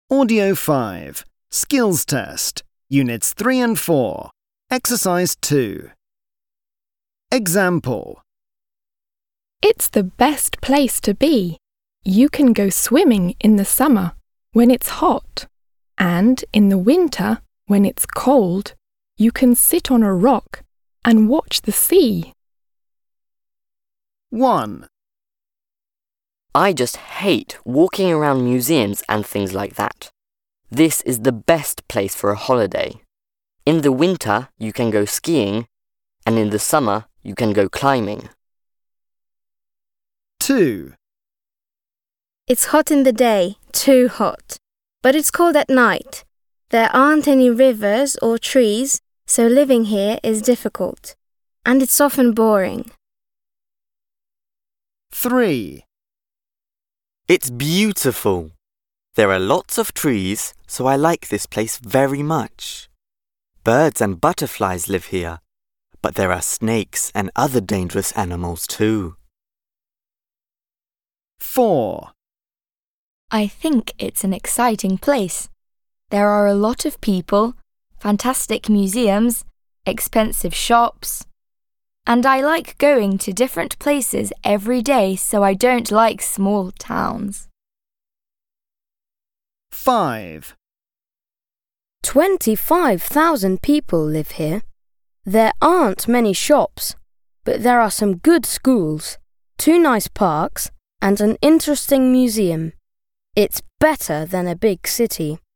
Audio 5. Skills Test. Units 3 and 4. Exercise 2. Example. It's the best place to be. You can go swimming in the summer when it's hot, and in the winter when it's cold, you can sit on a rock and watch the sea. 1. I just hate walking around museums and things like that. This is the best place for a holiday. In the winter, you can go skiing, and in the summer, you can go climbing. 2. It's hot in the day, too hot. But it's cold at night. There aren't any rivers or trees, so living here is difficult. And it's often boring. 3. It's beautiful. There are lots of trees, so I like this place very much. Birds and butterflies live here, but there are snakes and other dangerous animals too. 4. I think it's an exciting place. There are a lot of people, fantastic museums, expensive shops, and I like going to different places every day, so I don't like small towns. 5. 25,000 people live here. There aren't many shops, but there are some good schools, 2 nice parks, and an interesting museum. It's better than a big city.